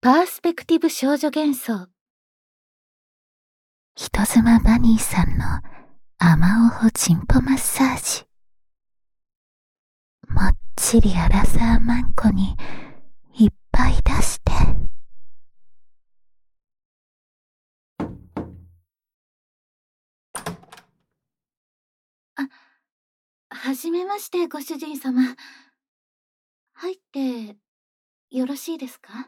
パースペクティブ少女幻想。 人妻バニーさんの甘おほチンポマッサージ。もっちりアラサーマンコにいっぱい出して。 はじめまして、ご主人様。入ってよろしいですか？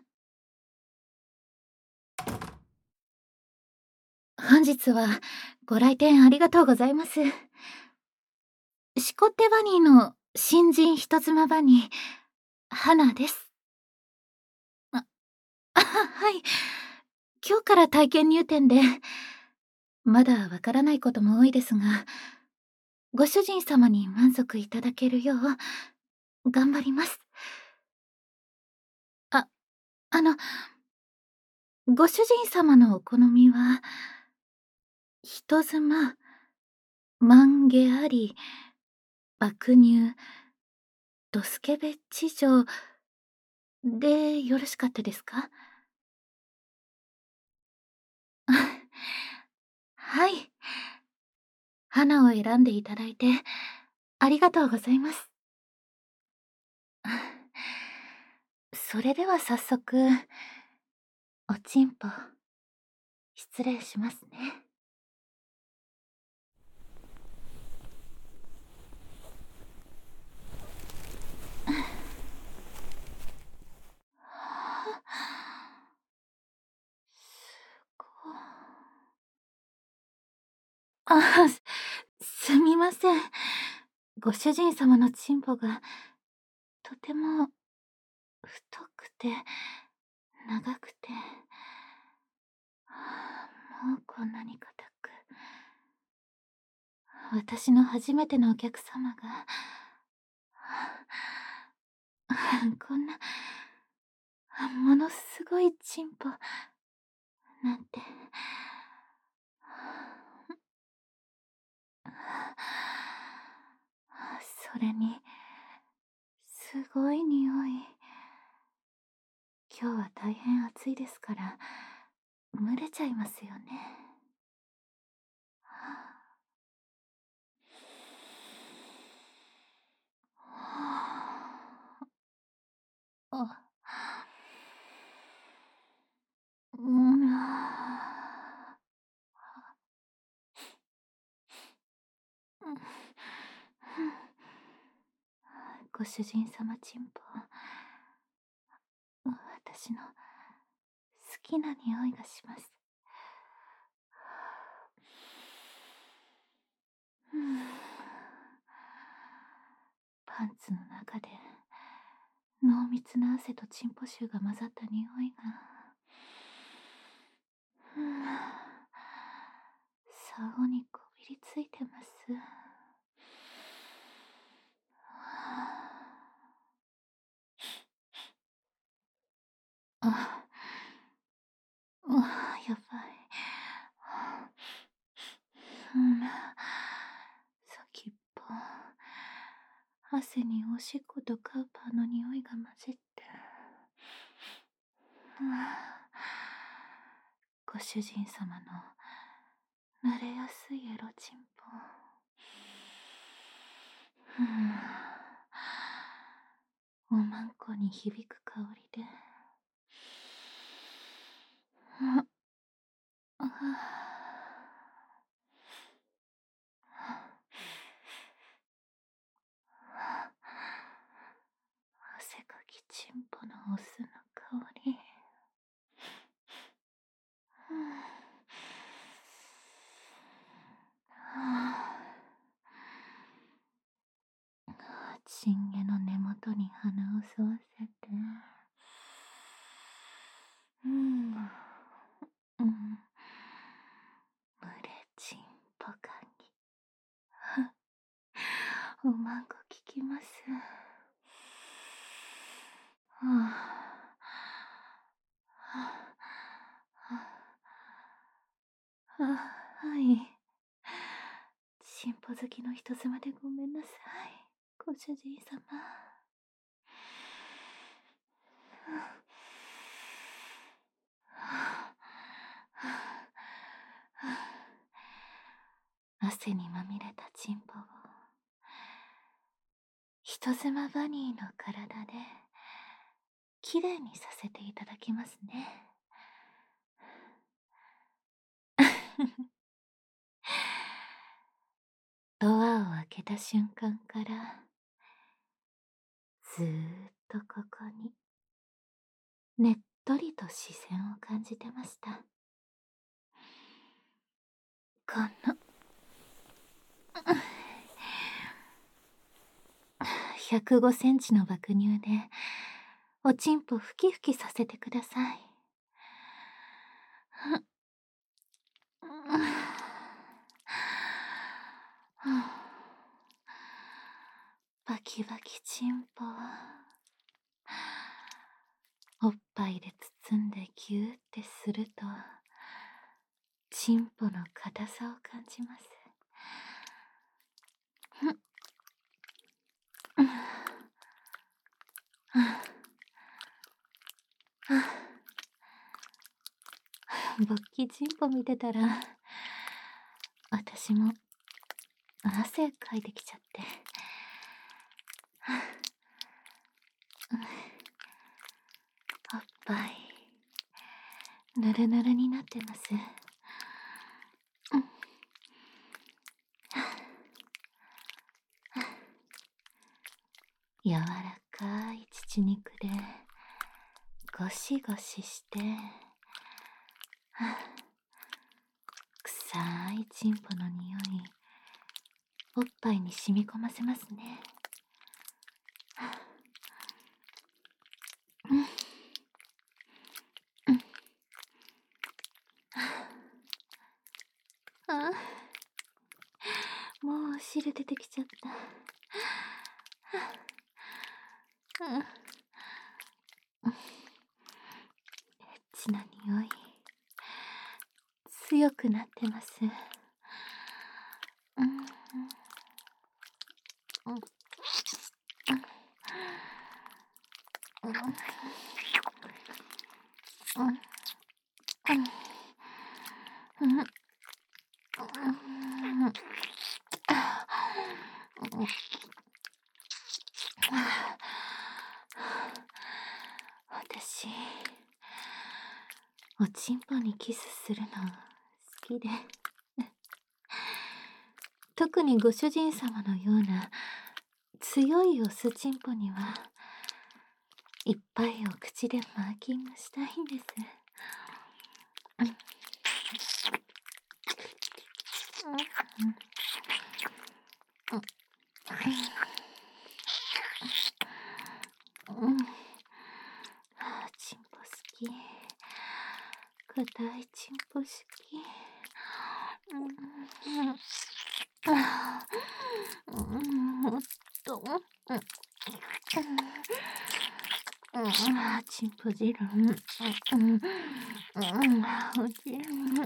本日はご来店ありがとうございます。シコッテバニーの新人人妻バニー、花です。はい。今日から体験入店で、まだわからないことも多いですが、ご主人様に満足いただけるよう、頑張ります。あの、ご主人様のお好みは、人妻、マンゲあり、爆乳、ドスケベ地上でよろしかったですか？はい。花を選んでいただいて、ありがとうございます。それでは早速、おちんぽ、失礼しますね。すみません。ご主人様のチンポが、とても、太くて、長くて、もうこんなに硬く。私の初めてのお客様が、こんな、ものすごいチンポ、なんて。それに、すごい匂い。今日は大変暑いですから、蒸れちゃいますよね。あ、ご主人様チンポ、私の好きな匂いがします。パンツの中で濃密な汗とチンポ臭が混ざった匂いが、竿にこびりついてます。やばい。先っぽ、汗におしっことカウパーの匂いが混じって。ご主人様の慣れやすいエロチンポ。おまんこに響く香りで。汗かきチンポのオスの香り。チンゲの根元に鼻を吸わせて。蒸れチンポかぎ。おまんこ効きます。はい。チンポ好きの人妻でごめんなさい、ご主人様。 汗にまみれたチンポを人妻バニーの体できれいにさせていただきますね。ドアを開けた瞬間からずーっとここにねっとりと視線を感じてました。この105センチの爆乳でおちんぽふきふきさせてください。バキバキチンポ、おっぱいで包んでギューってするとチンポの硬さを感じます。勃起チンポ見てたら私も汗かいてきちゃって、おっぱいぬるぬるになってます。柔らかい乳肉でゴシゴシして臭いチンポの匂いおっぱいに染み込ませますね。もうお汁出てきちゃった。エッチな匂い強くなってます。私おちんぽにキスするの好きで特にご主人様のような強いオスチンポにはいっぱいお口でマーキングしたいんです。チンポ好き、硬いチンポ好き。もっとチンポ汁お汁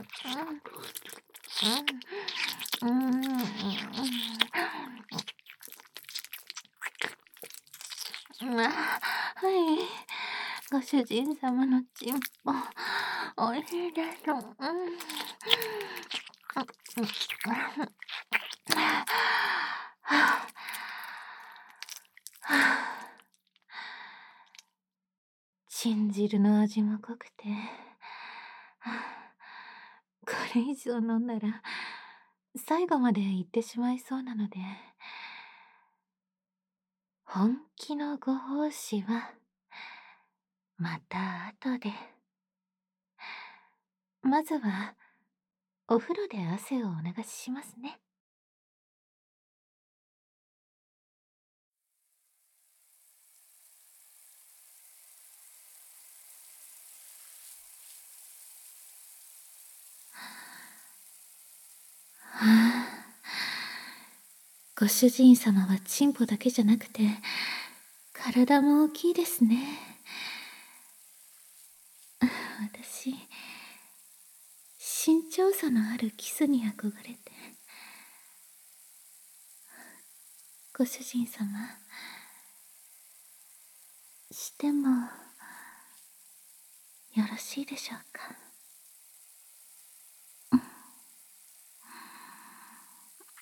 はい、ご主人様のチンポおいしいですチン汁の味も濃くてこれ以上飲んだら最後まで行ってしまいそうなので、本気のご奉仕はまた後で。まずはお風呂で汗をお流ししますね。ご主人様はチンポだけじゃなくて体も大きいですね。私身長差のあるキスに憧れて。ご主人様してもよろしいでしょうか。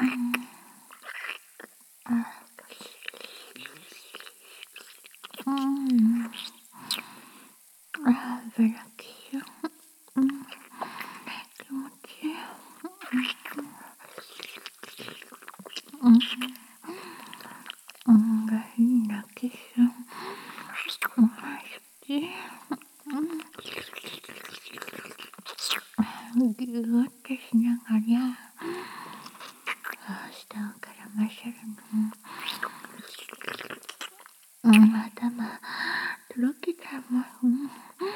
ブラキション、気持ちいい。いいな、キス。好き。ぎゅーってしながら、下からまさるの。頭、とろけたもん。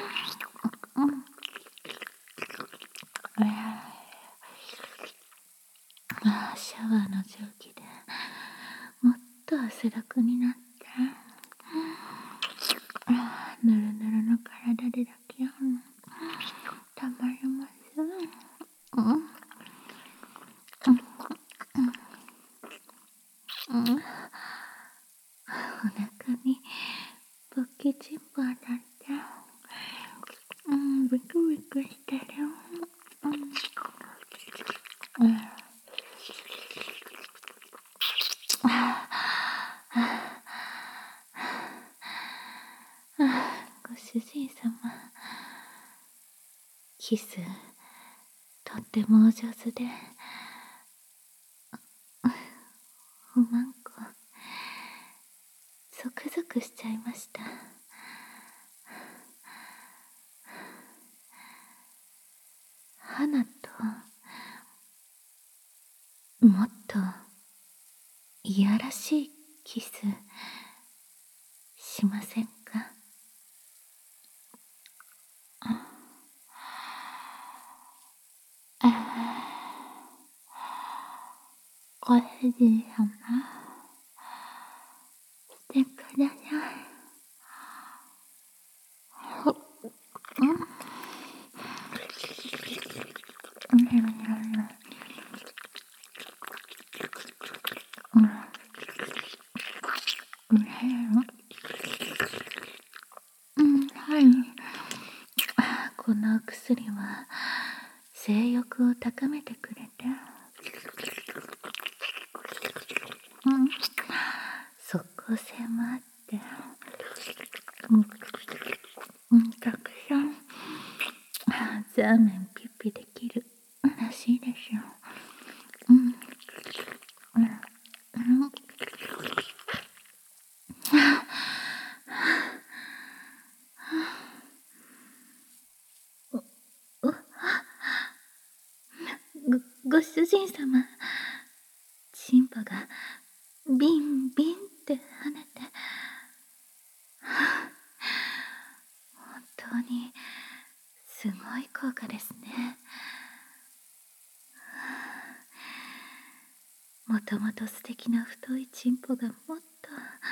シャワーの蒸気でもっと汗だくになって、ぬるぬるの体で抱き合うのたまりません。お腹にポッキチンパーだって、ビクビクしてる。ご主人様、キスとってもお上手で、おまんこゾクゾクしちゃいました。花ともっといやらしいキスしませんか？ご主人様、してください。はい。このお薬は性欲を高めてくれて、即効性もあって、たくさんザーメンピッピできるらしいですよ。ご主人様、チンポがビンビンって跳ねて、本当にすごい効果ですね。もともと素敵な太いチンポがもっと、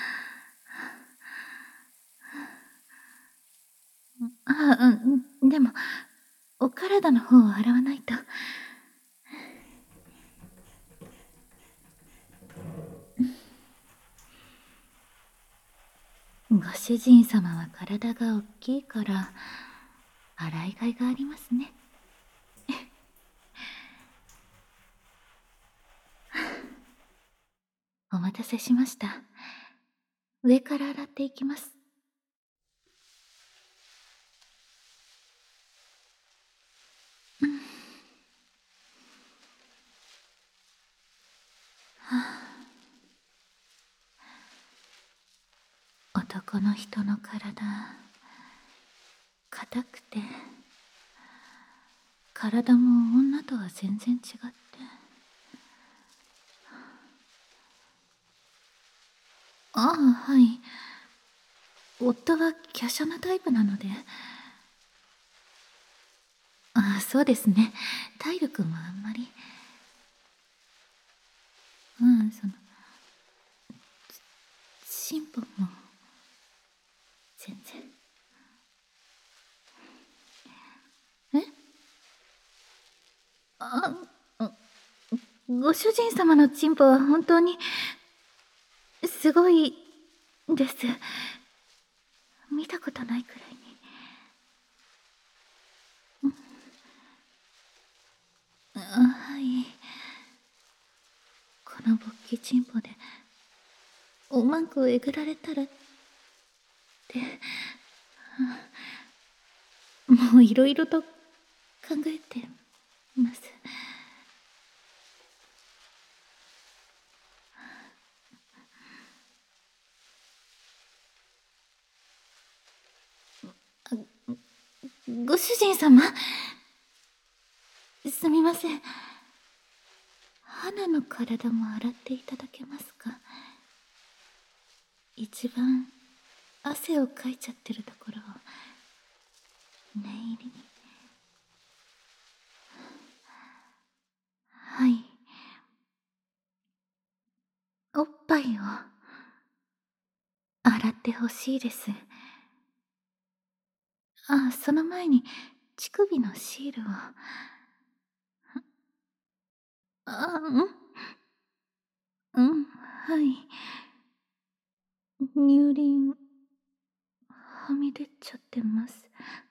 でもお体の方を洗わないと。ご主人様は体が大きいから洗いがいがありますね。お待たせしました。上から洗っていきます。男の人の体、硬くて、体も女とは全然違って、はい。夫は華奢なタイプなので。そうですね。体力もあんまり。進歩も全然。ご主人様のチンポは本当にすごいです。見たことないくらいに。はい。 きちんぽでおまんこをえぐられたらって、もういろいろと考えてます。ご主人様、すみません。花の体も洗っていただけますか？一番汗をかいちゃってるところを念入りに。はい。おっぱいを洗ってほしいです。あ、その前に乳首のシールを。うん、はい。乳輪はみ出ちゃってます。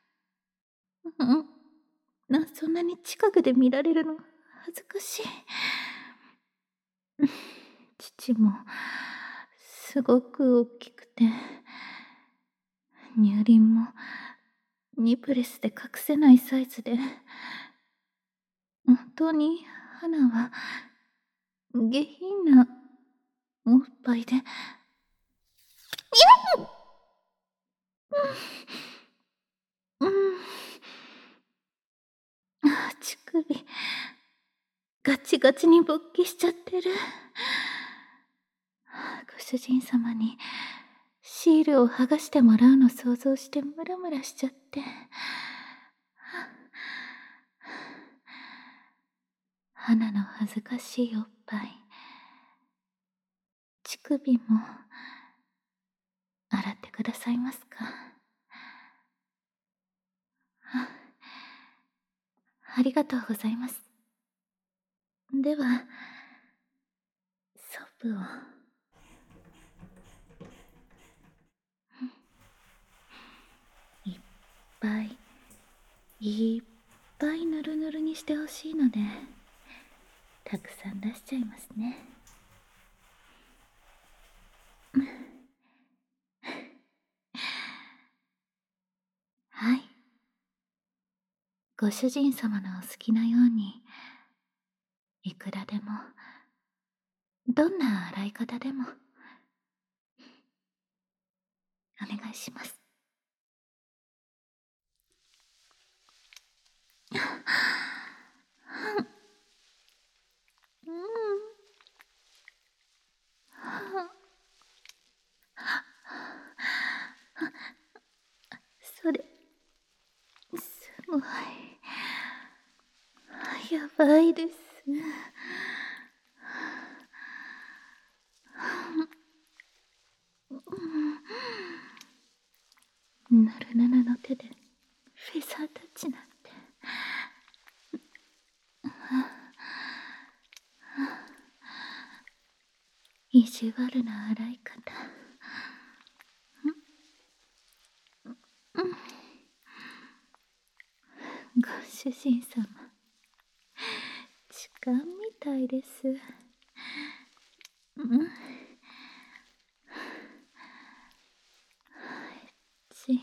そんなに近くで見られるの恥ずかしい。父もすごく大きくて、乳輪もニプレスで隠せないサイズで、本当に花は下品なおっぱいで。乳首ガチガチに勃起しちゃってる。ご主人様にシールを剥がしてもらうの想像してムラムラしちゃって。花の恥ずかしいおっぱい、乳首も洗ってくださいますか？ありがとうございます。では、ソープを。いっぱいぬるぬるにしてほしいので、たくさん出しちゃいますね。はい。ご主人様のお好きなように、いくらでも、どんな洗い方でも、お願いします。それ、すごい。やばいです。ぬるぬるの手でフェザータッチなんて。意地悪な洗い方。ご主人様、痴漢みたいです。ち。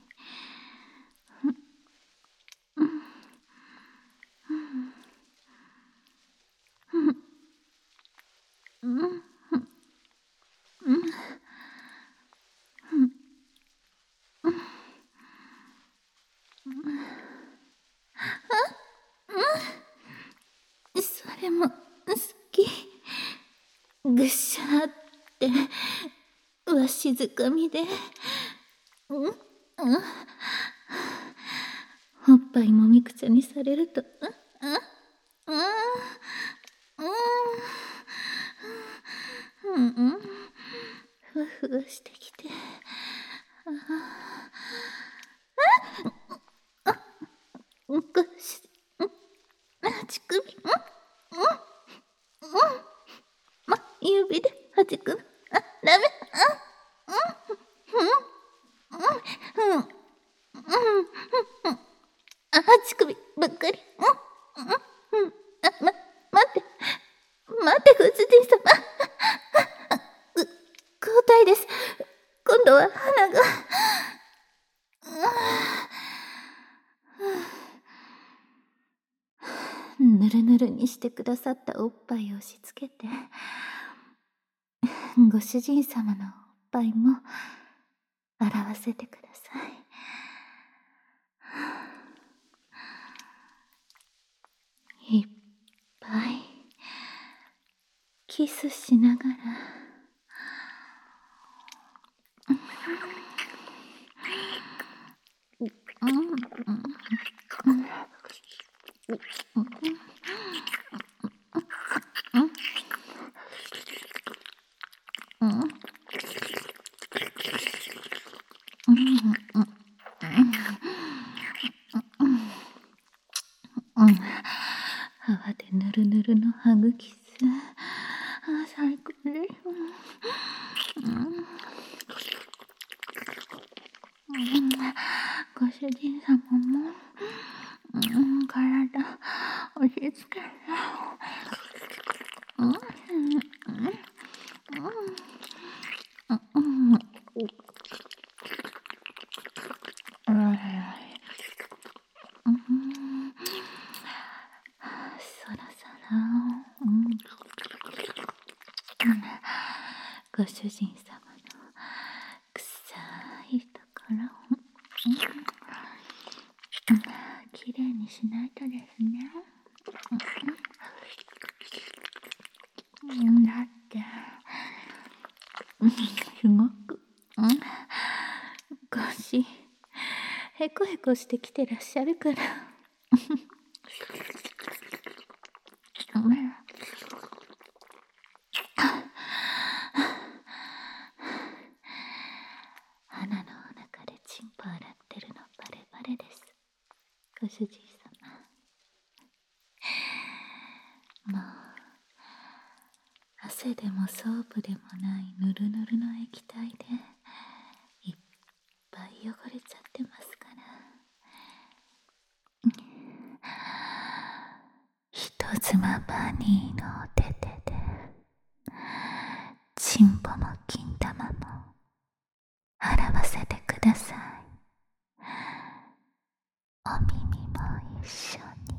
それも好き。ぐっしゃーってわしづかみで、おっぱいもみくちゃにされると、ふわふわしてきて、ごし、乳首、指ではじくの、ダメ、乳首ばっかり、待って、ご主人様。 ぬるにしてくださったおっぱいを押し付けて、ご主人様のおっぱいも洗わせてください。いっぱいキスしながら、泡でぬるぬるのハグキス、最高です。ご主人様も、体押し付けて、そろそろ、ご主人様の臭いところをきれいにしないとですね。だってすごく腰へこへこしてきてらっしゃるから花のお腹でチンポ洗ってるのバレバレです。ご主人様、もう汗でもソープでもないぬるぬるの液体でいっぱい汚れちゃってますから、 人妻バニーのお手手でチンポも金玉も洗わせてください。お耳も一緒に。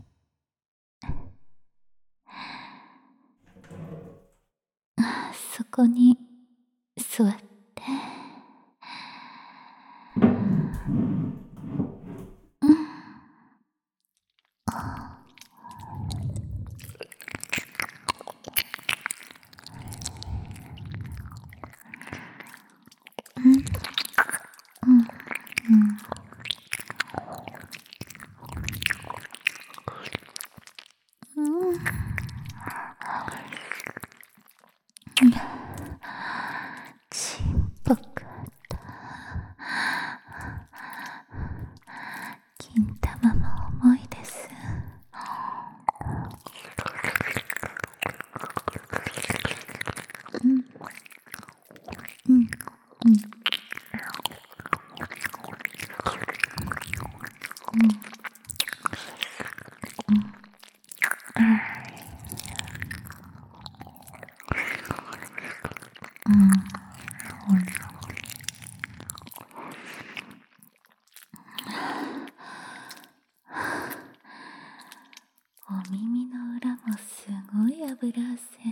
そこに座って、 チンポかった金玉も重いです。 お耳の裏もすごい油汗。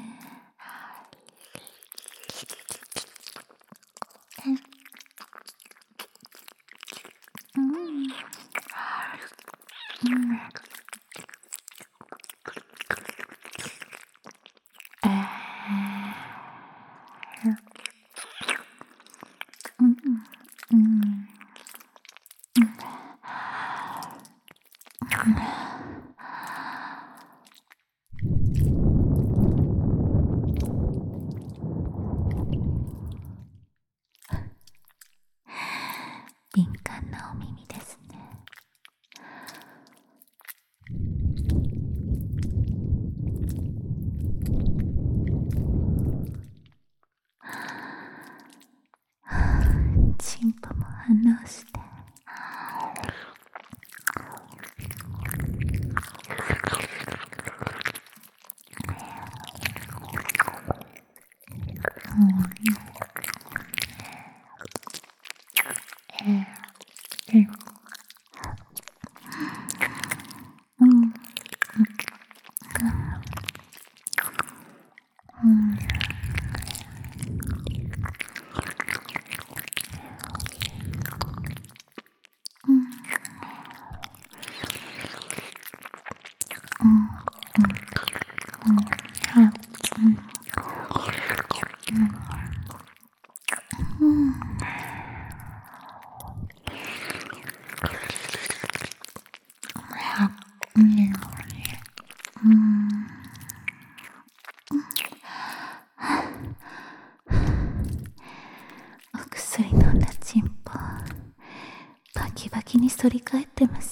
お薬飲んだチンポバキバキに反り返ってます。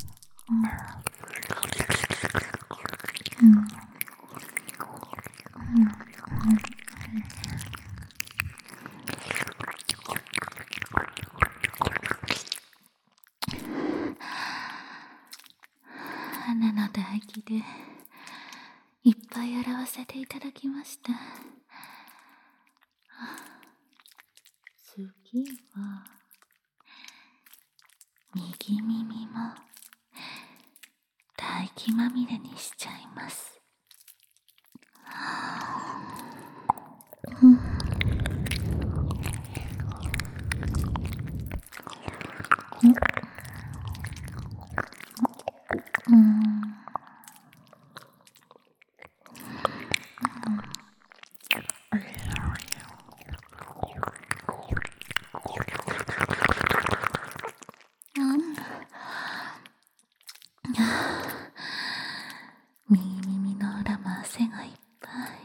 花の唾液でいっぱい洗わせていただきました。次は右耳も唾液まみれにしちゃいます。右耳の裏も汗がいっぱい。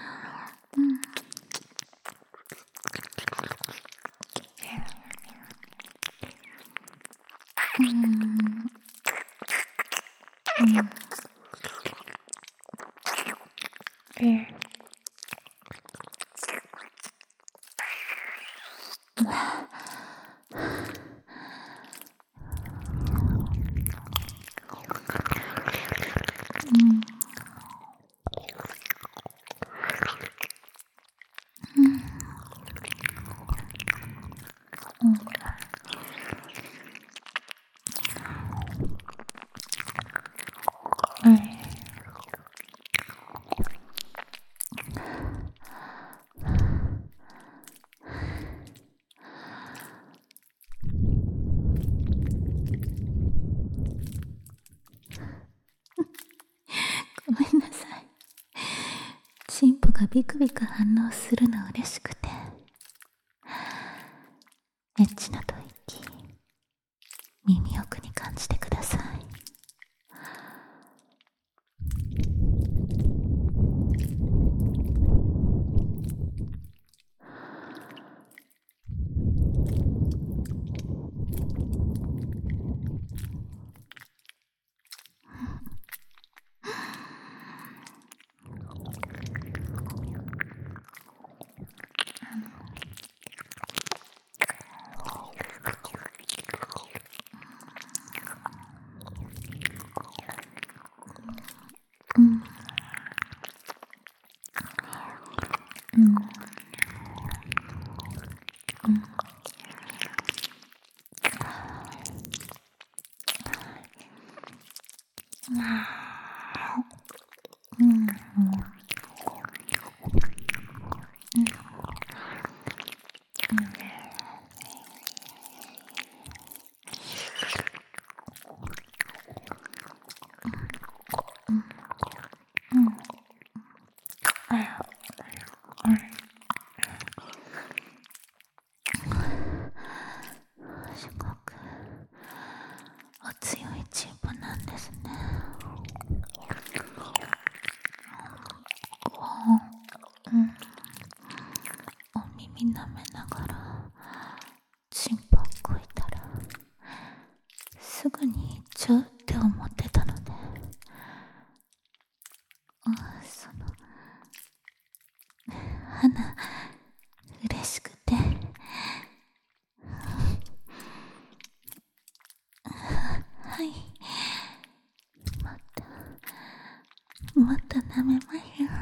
ごめんなさい。チンポがビクビク反応するの嬉しくて。エッチな吐息、耳奥に感じてください。すごくお強いチンポなんですね。お耳舐めながらチンポこいたらすぐに行っちゃうって思ってたので、花嬉しくて、はい、また舐めましょう。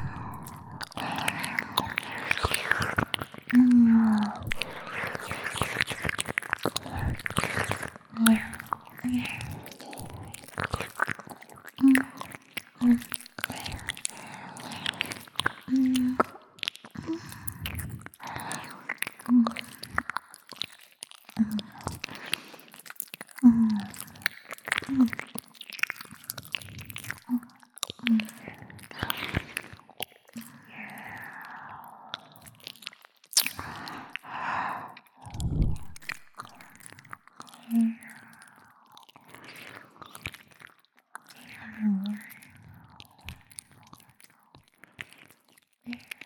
here.